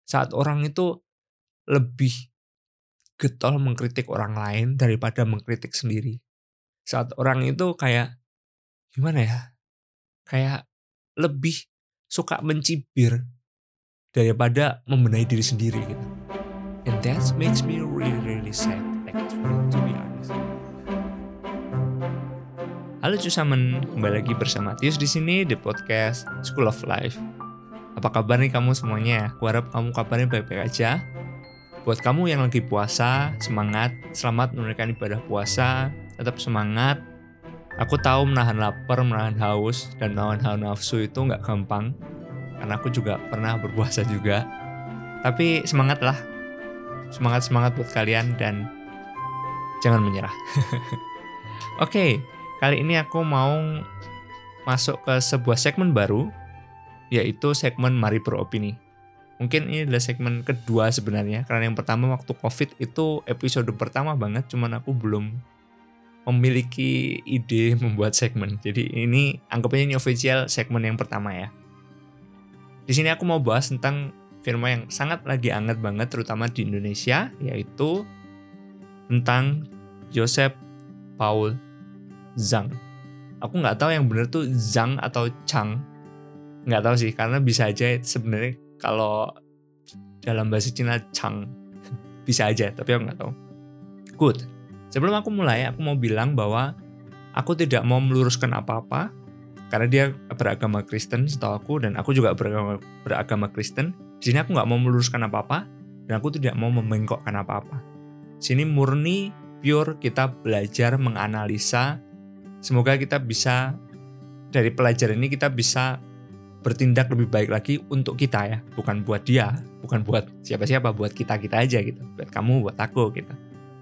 Saat orang itu lebih getol mengkritik orang lain daripada mengkritik sendiri. Saat orang itu kayak, gimana ya, kayak lebih suka mencibir daripada membenahi diri sendiri gitu. And that makes me really really sad actually, to be honest. Halo Cusamen, kembali lagi bersama Tius di sini di podcast School of Life. Apa kabar nih kamu semuanya? Aku harap kamu kabarnya baik-baik aja. Buat kamu yang lagi puasa, semangat, selamat menunaikan ibadah puasa, tetap semangat. Aku tahu menahan lapar, menahan haus, dan menahan hawa nafsu itu nggak gampang, karena aku juga pernah berpuasa juga. Tapi semangatlah, semangat buat kalian dan jangan menyerah. Oke, kali ini aku mau masuk ke sebuah segmen baru, yaitu segmen Mari Beropini. Mungkin ini adalah segmen kedua sebenarnya, karena yang pertama waktu COVID itu episode pertama banget, cuman aku belum memiliki ide membuat segmen. Jadi ini anggapnya ini official segmen yang pertama ya. Di sini aku mau bahas tentang firma yang sangat lagi hangat banget, terutama di Indonesia, yaitu tentang Joseph Paul Zhang. Aku nggak tahu yang benar tuh Zhang atau Chang. Nggak tahu sih, karena bisa aja sebenarnya kalau dalam bahasa Cina Chang. Bisa aja, tapi aku nggak tahu. Good. Sebelum aku mulai, aku mau bilang bahwa aku tidak mau meluruskan apa-apa, karena dia beragama Kristen setahu aku, dan aku juga beragama Kristen. Di sini aku nggak mau meluruskan apa-apa, dan aku tidak mau membengkokkan apa-apa. Sini murni, pure, kita belajar menganalisa. Semoga kita bisa, dari pelajaran ini kita bisa bertindak lebih baik lagi untuk kita ya. Bukan buat dia, bukan buat siapa-siapa, buat kita-kita aja gitu. Buat kamu, buat aku gitu.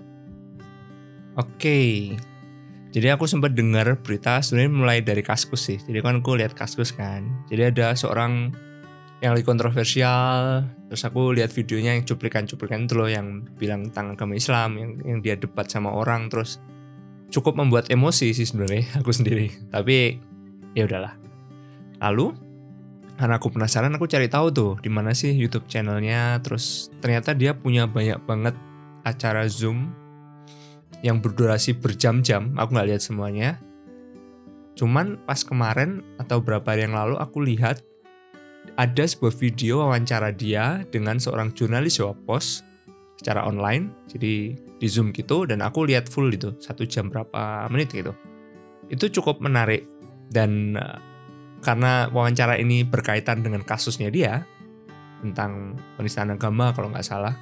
Oke. Jadi aku sempat dengar berita sebenarnya mulai dari Kaskus sih. Jadi kan aku lihat Kaskus kan. Jadi ada seorang yang lagi kontroversial, terus aku lihat videonya yang cuplikan-cuplikan itu loh, yang bilang tentang agama Islam, yang dia debat sama orang, terus cukup membuat emosi sih sebenarnya aku sendiri. Tapi ya udahlah. Lalu karena aku penasaran, aku cari tahu tuh di mana sih YouTube channelnya. Terus ternyata dia punya banyak banget acara Zoom yang berdurasi berjam-jam. Aku nggak lihat semuanya. Cuman pas kemarin atau beberapa hari yang lalu aku lihat ada sebuah video wawancara dia dengan seorang jurnalis Jawa Pos secara online. Jadi di Zoom gitu, dan aku lihat full itu 1 jam berapa menit gitu. Itu cukup menarik, dan karena wawancara ini berkaitan dengan kasusnya dia tentang penistaan agama kalau nggak salah.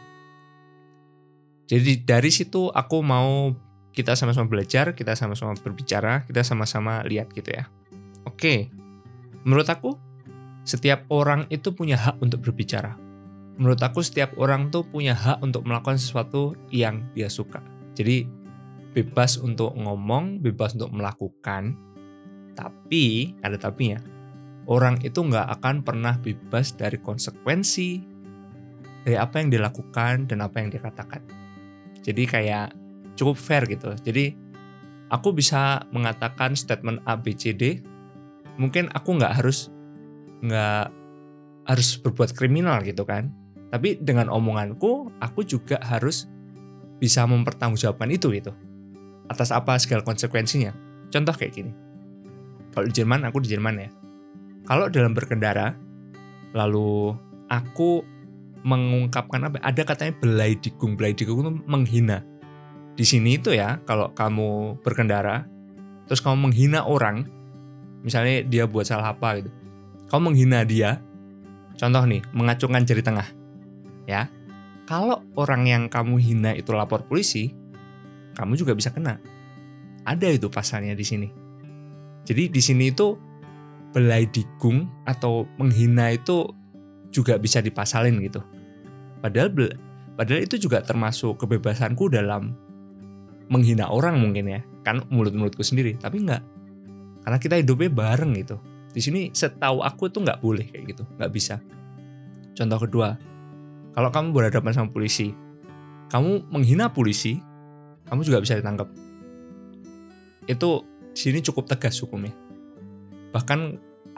Jadi dari situ aku mau kita sama-sama belajar, kita sama-sama berbicara, kita sama-sama lihat gitu ya. Oke, menurut aku setiap orang itu punya hak untuk berbicara. Menurut aku setiap orang tuh punya hak untuk melakukan sesuatu yang dia suka. Jadi bebas untuk ngomong, bebas untuk melakukan. Tapi, ada tapinya, orang itu nggak akan pernah bebas dari konsekuensi dari apa yang dilakukan dan apa yang dikatakan. Jadi kayak cukup fair gitu. Jadi aku bisa mengatakan statement A, B, C, D. Mungkin aku nggak harus berbuat kriminal gitu kan. Tapi dengan omonganku, aku juga harus bisa mempertanggungjawabkan itu gitu. Atas apa segala konsekuensinya. Contoh kayak gini. Kalau di Jerman, aku di Jerman ya. Kalau dalam berkendara, lalu aku mengungkapkan apa? Ada katanya belai digung itu menghina. Di sini itu ya, kalau kamu berkendara, terus kamu menghina orang, misalnya dia buat salah apa gitu, kamu menghina dia, contoh nih, mengacungkan jari tengah, ya. Kalau orang yang kamu hina itu lapor polisi, kamu juga bisa kena. Ada itu pasalnya di sini. Jadi di sini itu belai digung atau menghina itu juga bisa dipasalin gitu. Padahal itu juga termasuk kebebasanku dalam menghina orang mungkin ya, kan mulut-mulutku sendiri, tapi enggak. Karena kita hidupnya bareng gitu. Di sini setahu aku itu nggak boleh kayak gitu, nggak bisa. Contoh kedua, kalau kamu berhadapan sama polisi, kamu menghina polisi, kamu juga bisa ditangkap. Itu di sini cukup tegas hukumnya. Bahkan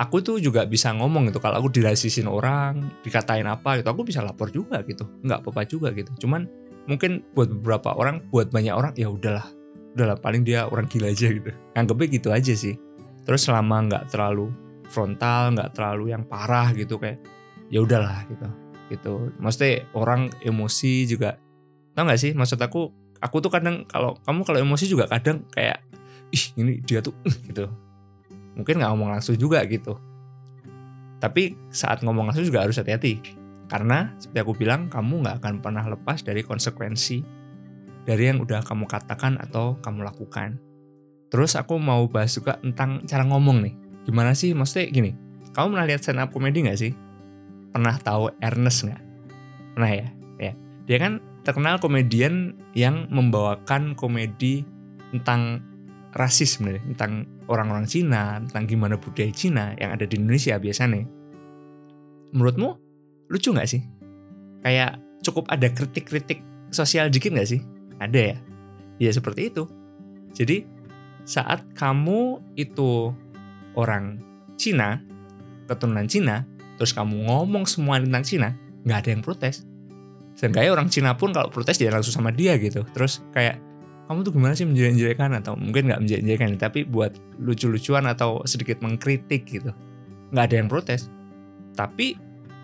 aku tuh juga bisa ngomong gitu. Kalau aku dirasisin orang, dikatain apa gitu, aku bisa lapor juga gitu. Nggak apa-apa juga gitu. Cuman mungkin buat beberapa orang, buat banyak orang ya udahlah paling dia orang gila aja gitu. Anggapnya gitu aja sih. Terus selama nggak terlalu frontal, nggak terlalu yang parah gitu, kayak ya udahlah gitu. Maksudnya orang emosi juga, tau nggak sih? Maksud aku tuh kadang kalau emosi juga kadang kayak ih ini dia tuh gitu. Mungkin nggak ngomong langsung juga gitu. Tapi saat ngomong langsung juga harus hati-hati. Karena seperti aku bilang, kamu nggak akan pernah lepas dari konsekuensi dari yang udah kamu katakan atau kamu lakukan. Terus aku mau bahas juga tentang cara ngomong nih. Gimana sih? Maksudnya gini, kamu pernah lihat stand up comedy nggak sih? Pernah tahu Ernest nggak? Pernah ya? Ya. Dia kan terkenal komedian yang membawakan komedi tentang rasis sebenarnya, tentang orang-orang Cina, tentang gimana budaya Cina yang ada di Indonesia biasanya. Menurutmu lucu nggak sih? Kayak cukup ada kritik-kritik sosial dikit nggak sih? Ada ya? Ya seperti itu. Jadi saat kamu itu orang Cina, keturunan Cina, terus kamu ngomong semua tentang Cina, nggak ada yang protes. Seenggaknya orang Cina pun kalau protes dia langsung sama dia gitu. Terus kayak, kamu tuh gimana sih menjelek-jelekan, atau mungkin nggak menjelek-jelekan, tapi buat lucu-lucuan atau sedikit mengkritik gitu. Nggak ada yang protes. Tapi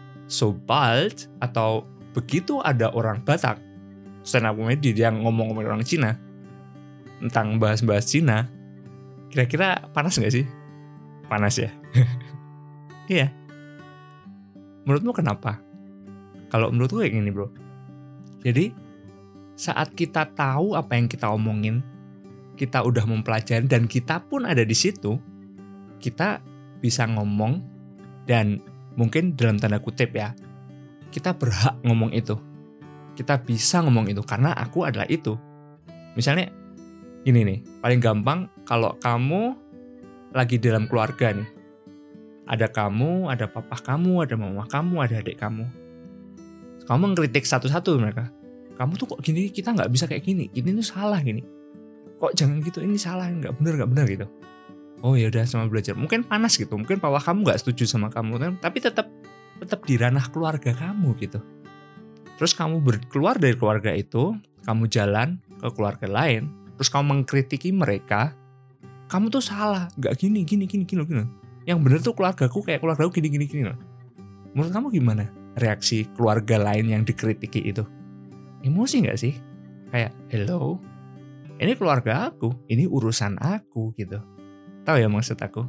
sobald atau begitu ada orang Batak stand up comedy yang ngomong-ngomong orang Cina tentang bahas-bahas Cina, kira-kira panas nggak sih? Panas ya? Iya. Menurutmu kenapa? Kalau menurutku kayak gini bro. Jadi saat kita tahu apa yang kita omongin, kita udah mempelajari dan kita pun ada di situ, kita bisa ngomong dan mungkin dalam tanda kutip ya, kita berhak ngomong itu. Kita bisa ngomong itu karena aku adalah itu. Misalnya gini nih, paling gampang kalau kamu lagi dalam keluarga nih. Ada kamu, ada papa kamu, ada mama kamu, ada adik kamu. Kamu mengkritik satu-satu mereka. Kamu tuh kok gini, kita nggak bisa kayak gini. Ini tuh salah gini. Kok jangan gitu, ini salah, nggak benar gitu. Oh ya udah sama belajar. Mungkin panas gitu, mungkin papa kamu nggak setuju sama kamu, tapi tetap di ranah keluarga kamu gitu. Terus kamu keluar dari keluarga itu, kamu jalan ke keluarga lain, terus kamu mengkritiki mereka, kamu tuh salah, nggak gini. Yang bener tuh keluargaku kayak keluargaku gini. Menurut kamu gimana reaksi keluarga lain yang dikritiki itu? Emosi nggak sih? Kayak, hello, ini keluarga aku, ini urusan aku gitu. Tahu ya maksud aku?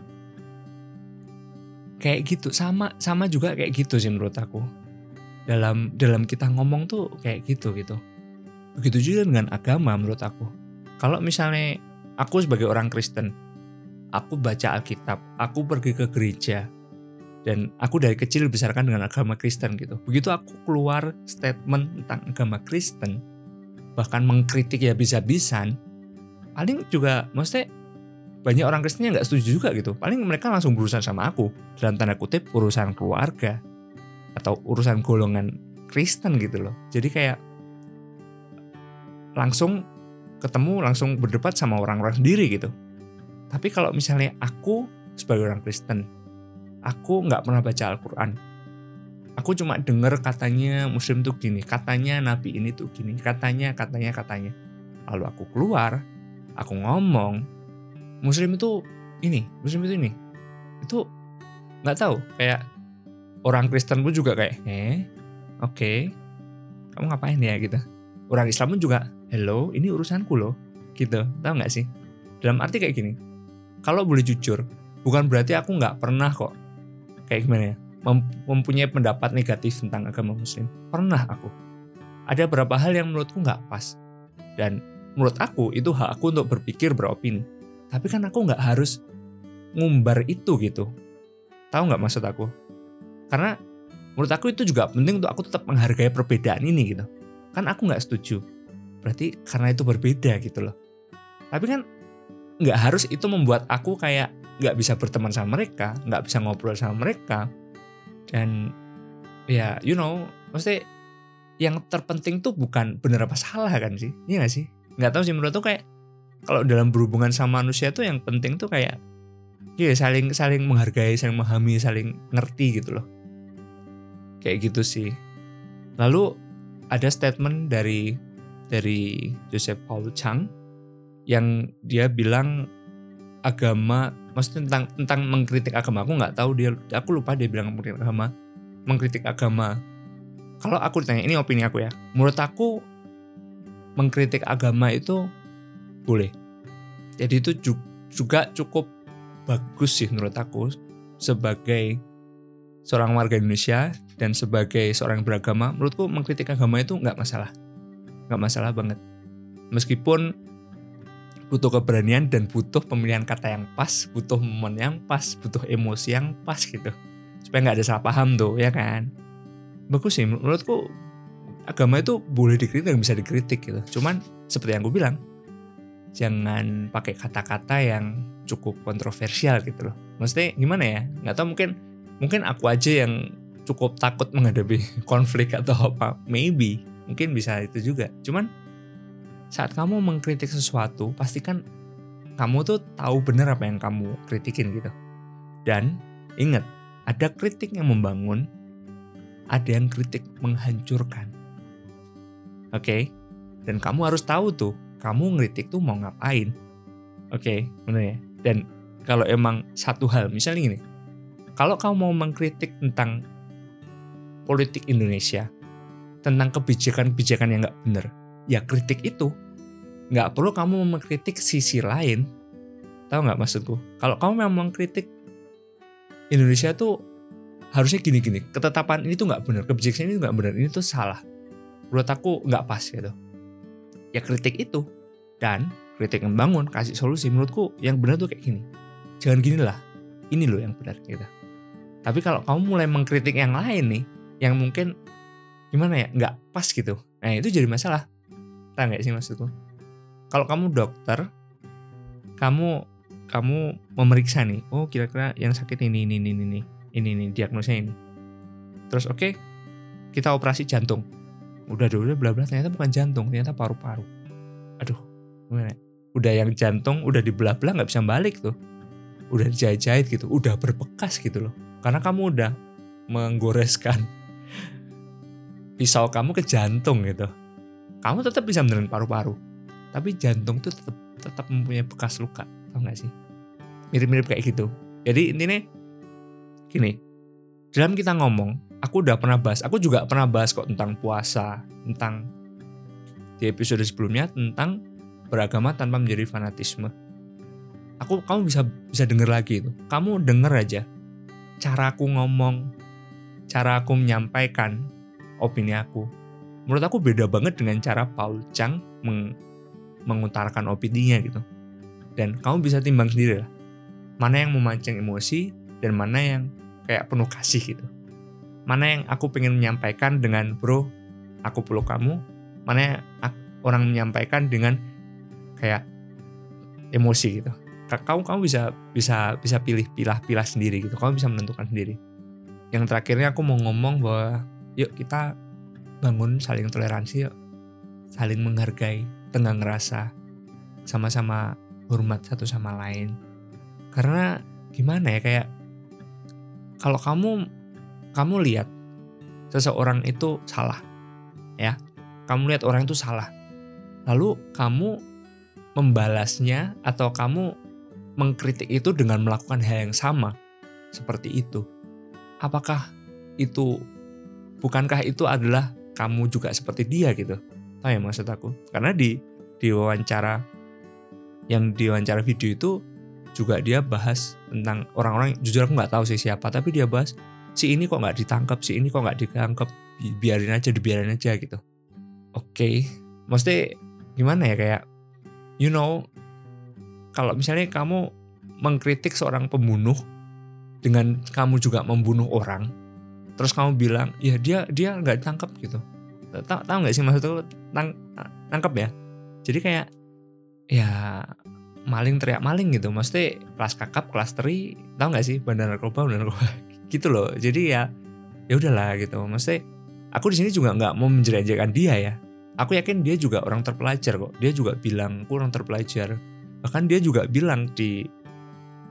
Kayak gitu, sama juga kayak gitu sih menurut aku. Dalam kita ngomong tuh kayak gitu. Begitu juga dengan agama menurut aku. Kalau misalnya aku sebagai orang Kristen, aku baca Alkitab, aku pergi ke gereja, dan aku dari kecil dibesarkan dengan agama Kristen gitu. Begitu aku keluar statement tentang agama Kristen, bahkan mengkritik ya bisa-bisan, paling juga maksudnya banyak orang Kristen yang gak setuju juga gitu. Paling mereka langsung berurusan sama aku, dalam tanda kutip urusan keluarga atau urusan golongan Kristen gitu loh. Jadi kayak langsung ketemu, langsung berdebat sama orang-orang sendiri gitu. Tapi kalau misalnya aku sebagai orang Kristen, aku gak pernah baca Al-Quran. Aku cuma dengar katanya Muslim tuh gini, katanya Nabi ini tuh gini, katanya. Lalu aku keluar, aku ngomong, Muslim itu ini. Itu gak tahu, kayak orang Kristen pun juga kayak, oke, kamu ngapain ya gitu. Orang Islam pun juga, hello, ini urusanku loh, gitu. Tahu nggak sih? Dalam arti kayak gini, kalau boleh jujur, bukan berarti aku nggak pernah kok, kayak gimana ya, mempunyai pendapat negatif tentang agama Muslim. Pernah aku. Ada beberapa hal yang menurutku nggak pas, dan menurut aku itu hak aku untuk berpikir, beropini. Tapi kan aku nggak harus ngumbar itu gitu. Tahu nggak maksud aku? Karena menurut aku itu juga penting untuk aku tetap menghargai perbedaan ini gitu. Kan aku nggak setuju. Berarti karena itu berbeda gitu loh. Tapi kan nggak harus itu membuat aku kayak nggak bisa berteman sama mereka, nggak bisa ngobrol sama mereka. Dan ya maksudnya yang terpenting tuh bukan benar apa salah kan sih? Iya nggak sih? Nggak tahu sih, menurut tuh kayak kalau dalam berhubungan sama manusia tuh yang penting tuh kayak Iya, saling menghargai, saling memahami, saling ngerti gitu loh. Kayak gitu sih. Lalu ada statement dari Joseph Paul Chang yang dia bilang agama, maksudnya tentang mengkritik agama. Aku lupa dia bilang mengkritik agama. Kalau aku ditanya, ini opini aku ya. Menurut aku mengkritik agama itu boleh. Jadi itu juga cukup bagus sih menurut aku sebagai seorang warga Indonesia dan sebagai seorang yang beragama. Menurutku mengkritik agama itu nggak masalah banget. Meskipun butuh keberanian dan butuh pemilihan kata yang pas, butuh momen yang pas, butuh emosi yang pas gitu, supaya nggak ada salah paham tuh, ya kan. Bagus sih menurutku, agama itu boleh dikritik dan bisa dikritik gitu. Cuman seperti yang gue bilang, jangan pakai kata-kata yang cukup kontroversial gitu loh. Maksudnya gimana ya? Nggak tahu, mungkin aku aja yang cukup takut menghadapi konflik atau apa. Maybe, mungkin bisa itu juga. Cuman saat kamu mengkritik sesuatu, pastikan kamu tuh tahu benar apa yang kamu kritikin gitu. Dan ingat, ada kritik yang membangun, ada yang kritik menghancurkan. Oke? Dan kamu harus tahu tuh, kamu ngeritik tuh mau ngapain. Oke, bener ya? Dan kalau emang satu hal, misalnya gini, kalau kamu mau mengkritik tentang politik Indonesia, tentang kebijakan-kebijakan yang nggak bener, ya kritik itu. Nggak perlu kamu mengkritik sisi lain. Tahu nggak maksudku? Kalau kamu memang mengkritik Indonesia tuh harusnya gini-gini, ketetapan ini tuh nggak bener, kebijakan ini tuh nggak bener, ini tuh salah. Menurut aku nggak pas gitu. Ya kritik itu. Dan kritik yang membangun, kasih solusi. Menurutku yang benar tuh kayak gini. Jangan gini lah, ini loh yang benar gitu. Tapi kalau kamu mulai mengkritik yang lain nih, yang mungkin gimana ya, nggak pas gitu, nah itu jadi masalah. Tahu nggak sih maksudku? Kalau kamu dokter, kamu memeriksa nih, oh kira-kira yang sakit ini diagnosanya ini. Terus oke, kita operasi jantung. Udah bla bla, ternyata bukan jantung, ternyata paru-paru. Aduh, gimana? Udah yang jantung udah dibelah-belah nggak bisa balik tuh. Udah dijahit-jahit gitu, udah berbekas gitu loh. Karena kamu udah menggoreskan pisau kamu ke jantung gitu. Kamu tetap bisa benerin paru-paru, tapi jantung tuh tetap mempunyai bekas luka. Tahu nggak sih? Mirip-mirip kayak gitu. Jadi intinya gini, dalam kita ngomong, aku juga pernah bahas kok tentang puasa, tentang di episode sebelumnya tentang beragama tanpa menjadi fanatisme. Kamu bisa denger lagi itu. Kamu denger aja cara aku ngomong, cara aku menyampaikan opini aku. Menurut aku beda banget dengan cara Paul Chang mengutarakan opininya gitu. Dan kamu bisa timbang sendiri lah, mana yang memancing emosi dan mana yang kayak penuh kasih gitu. Mana yang aku pengen menyampaikan dengan bro, aku peluk kamu. Mana yang orang menyampaikan dengan kayak emosi gitu. Kamu bisa pilih sendiri gitu. Kamu bisa menentukan sendiri. Yang terakhirnya aku mau ngomong bahwa yuk kita bangun saling toleransi, yuk saling menghargai, tenggang rasa, sama-sama hormat satu sama lain. Karena gimana ya, kayak kalau kamu lihat seseorang itu salah, ya, kamu lihat orang itu salah, lalu kamu membalasnya atau kamu mengkritik itu dengan melakukan hal yang sama seperti itu. Bukankah itu adalah kamu juga seperti dia gitu? Tahu ya maksud aku? Karena di wawancara video itu juga dia bahas tentang orang-orang, jujur aku nggak tahu sih siapa, tapi dia bahas si ini kok nggak ditangkap, si ini kok nggak ditangkap, dibiarin aja gitu. Oke. Maksudnya gimana ya, kayak kalau misalnya kamu mengkritik seorang pembunuh dengan kamu juga membunuh orang, terus kamu bilang ya dia nggak ditangkap gitu. Tahu nggak sih maksudnya tangkap ya? Jadi kayak ya maling teriak maling gitu. Maksudnya kelas kakap, kelas teri, tahu nggak sih, bandar narkoba gitu loh. Jadi ya udahlah gitu. Maksudnya aku di sini juga nggak mau menjelek-jelekan dia ya. Aku yakin dia juga orang terpelajar kok. Dia juga bilang aku orang terpelajar. Bahkan dia juga bilang di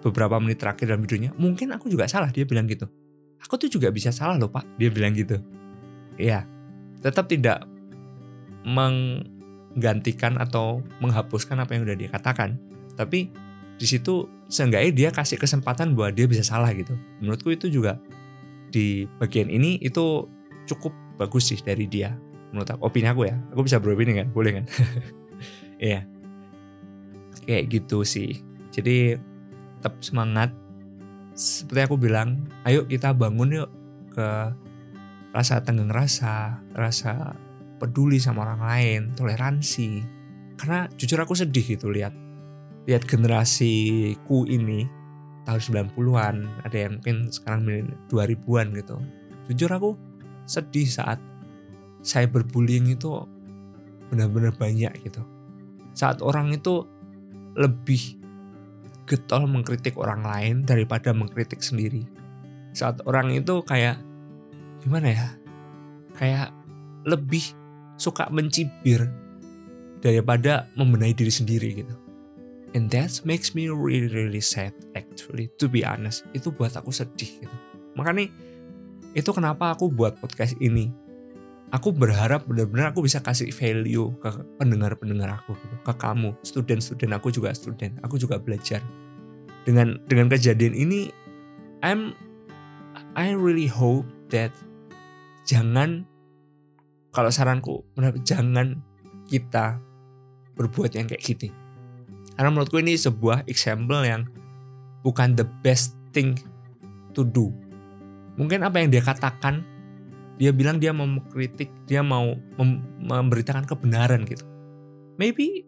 beberapa menit terakhir dalam videonya, mungkin aku juga salah, dia bilang gitu. Aku tuh juga bisa salah loh Pak, dia bilang gitu. Iya, tetap tidak menggantikan atau menghapuskan apa yang udah dia katakan. Tapi di situ seenggaknya dia kasih kesempatan bahwa dia bisa salah gitu. Menurutku itu juga di bagian ini itu cukup bagus sih dari dia. Menurut aku, opini aku ya. Aku bisa beropini kan? Boleh kan? Iya. Kayak gitu sih. Jadi tetap semangat. Seperti aku bilang, ayo kita bangun yuk ke rasa tenggang rasa peduli sama orang lain, toleransi. Karena jujur aku sedih gitu lihat generasiku ini tahun 90-an, ada yang mungkin sekarang 2000-an gitu. Jujur aku sedih saat cyberbullying itu benar-benar banyak gitu. Saat orang itu lebih getol mengkritik orang lain daripada mengkritik sendiri. Saat orang itu kayak gimana ya? Kayak lebih suka mencibir daripada membenahi diri sendiri gitu. And that makes me really really sad actually, to be honest. Itu buat aku sedih gitu. Makanya itu kenapa aku buat podcast ini. Aku berharap benar-benar aku bisa kasih value ke pendengar-pendengar aku gitu, ke kamu, student-student. Aku juga student, aku juga belajar. Dengan kejadian ini, I really hope that kalau saranku benar, jangan kita berbuat yang kayak gitu. Karena menurutku ini sebuah example yang bukan the best thing to do. Mungkin apa yang dia katakan, dia bilang dia mau mengkritik, dia mau memberitakan kebenaran gitu. Maybe,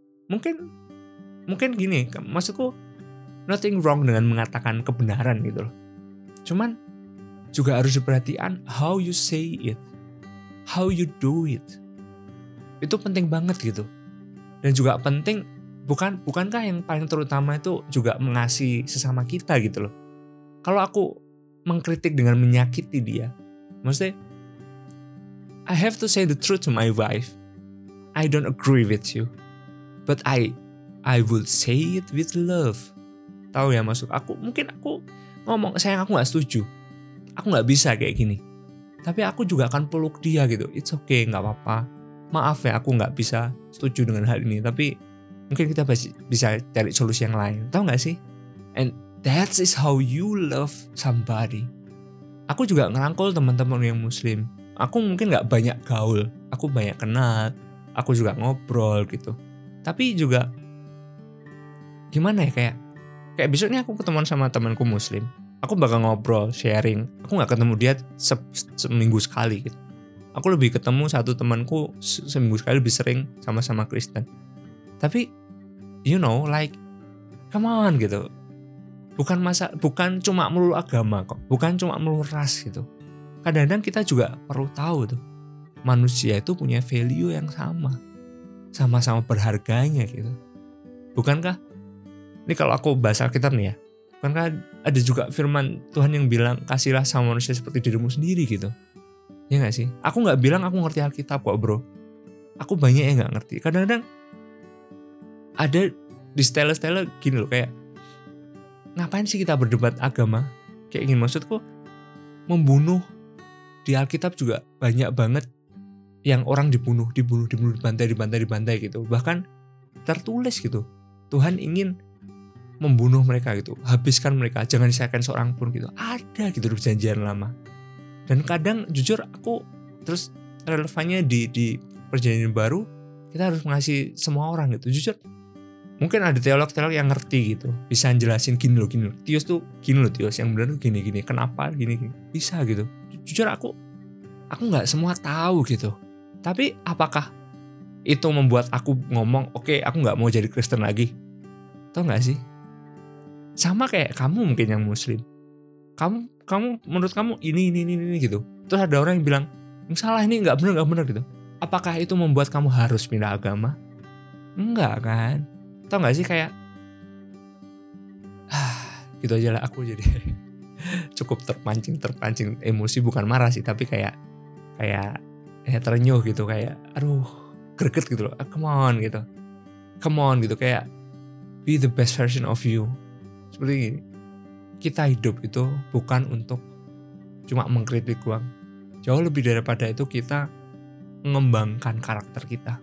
mungkin gini, maksudku nothing wrong dengan mengatakan kebenaran gitu loh. Cuman juga harus diperhatikan how you say it, how you do it. Itu penting banget gitu. Dan juga penting, bukankah yang paling terutama itu juga mengasihi sesama kita gitu loh. Kalau aku mengkritik dengan menyakiti dia, maksudnya I have to say the truth to my wife. I don't agree with you, but I will say it with love. Tahu ya maksud aku? Mungkin aku ngomong, sayang aku gak setuju, aku gak bisa kayak gini, tapi aku juga akan peluk dia gitu. It's okay, gak apa-apa, maaf ya aku gak bisa setuju dengan hal ini, tapi mungkin kita bisa cari solusi yang lain. Tahu gak sih? And that is how you love somebody. Aku juga ngerangkul teman-teman yang muslim. Aku mungkin gak banyak gaul, aku banyak kenal, aku juga ngobrol gitu. Tapi juga gimana ya, kayak besoknya aku ketemuan sama temanku muslim, aku bakal ngobrol, sharing. Aku gak ketemu dia seminggu sekali gitu. Aku lebih ketemu satu temanku seminggu sekali, lebih sering sama-sama Kristen. Tapi you know, like come on gitu. Bukan cuma melulu agama kok, bukan cuma melulu ras gitu. Kadang-kadang kita juga perlu tahu tuh, manusia itu punya value yang sama-sama berharganya gitu. Bukankah, ini kalau aku bahas Alkitab nih ya, bukankah ada juga firman Tuhan yang bilang kasihlah sama manusia seperti dirimu sendiri gitu. Ya gak sih? Aku gak bilang aku ngerti Alkitab kok bro. Aku banyak yang gak ngerti. Kadang-kadang ada di style-style gini loh, kayak ngapain sih kita berdebat agama? Kayak gini, maksudku membunuh. Di Alkitab juga banyak banget yang orang dibunuh, dibantai gitu. Bahkan tertulis gitu, Tuhan ingin membunuh mereka gitu, habiskan mereka, jangan sisakan seorang pun gitu. Ada gitu di perjanjian lama. Dan kadang jujur aku terus relevannya di perjanjian baru, kita harus mengasihi semua orang gitu. Jujur mungkin ada teolog-teolog yang ngerti gitu, bisa jelasin gini loh. Tius tuh gini loh, Tius yang benar tuh gini, kenapa gini. Bisa gitu. Jujur aku nggak semua tahu gitu. Tapi apakah itu membuat aku ngomong, oke, aku nggak mau jadi Kristen lagi? Tahu nggak sih? Sama kayak kamu mungkin yang muslim. Kamu menurut kamu ini gitu. Terus ada orang yang bilang, salah, ini nggak benar gitu. Apakah itu membuat kamu harus pindah agama? Enggak kan? Tahu nggak sih, kayak gitu aja lah aku jadi cukup terpancing emosi, bukan marah sih, tapi kayak terenyuh gitu, kayak aduh greget gitu loh. Come on gitu, kayak be the best version of you. seperti ini. Kita hidup itu bukan untuk cuma mengkritik doang. Jauh lebih daripada itu kita mengembangkan karakter kita.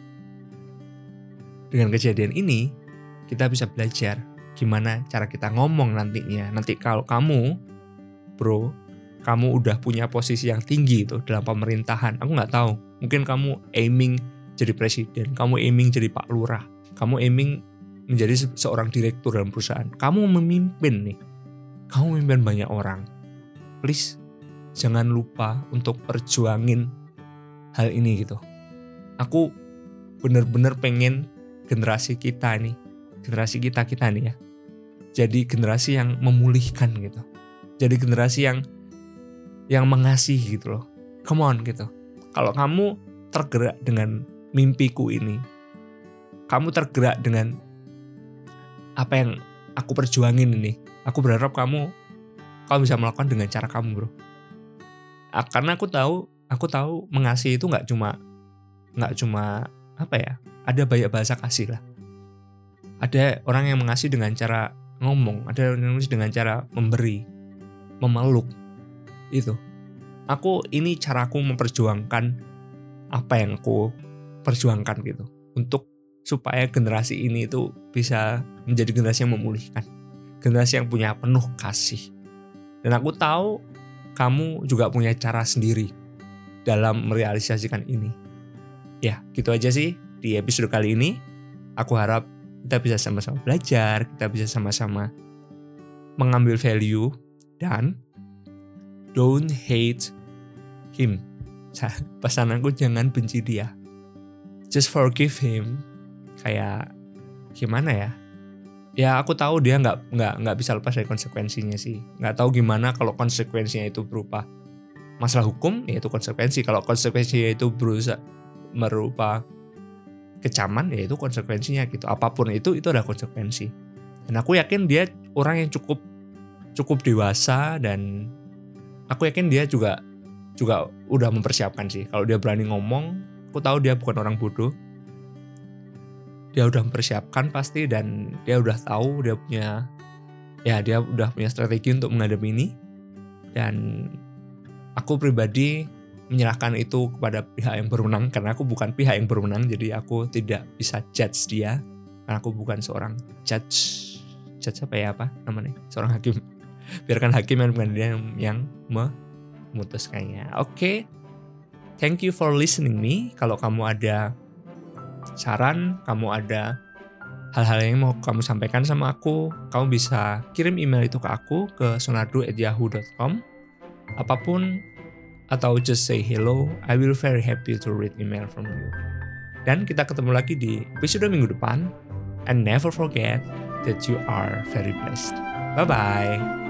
Dengan kejadian ini, kita bisa belajar gimana cara kita ngomong nantinya. Nanti kalau kamu, bro, kamu udah punya posisi yang tinggi itu dalam pemerintahan. Aku nggak tahu, mungkin kamu aiming jadi presiden, kamu aiming jadi Pak Lurah, kamu aiming menjadi seorang direktur dalam perusahaan. Kamu memimpin nih, kamu memimpin banyak orang. Please, jangan lupa untuk perjuangin hal ini gitu. Aku bener-bener pengen generasi kita nih ya, jadi generasi yang memulihkan gitu. Jadi generasi yang mengasihi gitu loh. Come on gitu. Kalau kamu tergerak dengan mimpiku ini, kamu tergerak dengan apa yang aku perjuangin ini, aku berharap kamu bisa melakukan dengan cara kamu, bro. Karena aku tahu mengasihi itu nggak cuma apa ya? Ada banyak bahasa kasih lah. Ada orang yang mengasihi dengan cara ngomong, ada yang mengasihi dengan cara memberi, memeluk. Itu. Ini caraku memperjuangkan apa yang aku perjuangkan gitu. Untuk supaya generasi ini itu bisa menjadi generasi yang memulihkan. Generasi yang punya penuh kasih. Dan aku tahu kamu juga punya cara sendiri dalam merealisasikan ini. Ya, gitu aja sih di episode kali ini. Aku harap kita bisa sama-sama belajar, kita bisa sama-sama mengambil value, dan don't hate him. Pesananku, jangan benci dia. Just forgive him. Kayak gimana ya? Ya aku tahu dia nggak bisa lepas dari konsekuensinya sih. Nggak tahu gimana kalau konsekuensinya itu berupa masalah hukum, ya itu konsekuensi. Kalau konsekuensinya itu berupa kecaman, ya itu konsekuensinya gitu. Apapun itu adalah konsekuensi. Dan aku yakin dia orang yang cukup dewasa, dan aku yakin dia juga udah mempersiapkan sih. Kalau dia berani ngomong, aku tahu dia bukan orang bodoh. Dia udah mempersiapkan pasti, dan dia udah tahu dia udah punya strategi untuk menghadapi ini. Dan aku pribadi menyerahkan itu kepada pihak yang berwenang, karena aku bukan pihak yang berwenang, jadi aku tidak bisa judge dia, karena aku bukan seorang judge apa namanya, seorang hakim. Biarkan hakim yang memutuskannya. Oke. Thank you for listening me. Kalau kamu ada saran, kamu ada hal-hal yang mau kamu sampaikan sama aku, kamu bisa kirim email itu ke aku ke sonardo@yahoo.com. Apapun, atau just say hello, I will very happy to read email from you. Dan kita ketemu lagi di episode minggu depan. And never forget that you are very blessed. Bye-bye.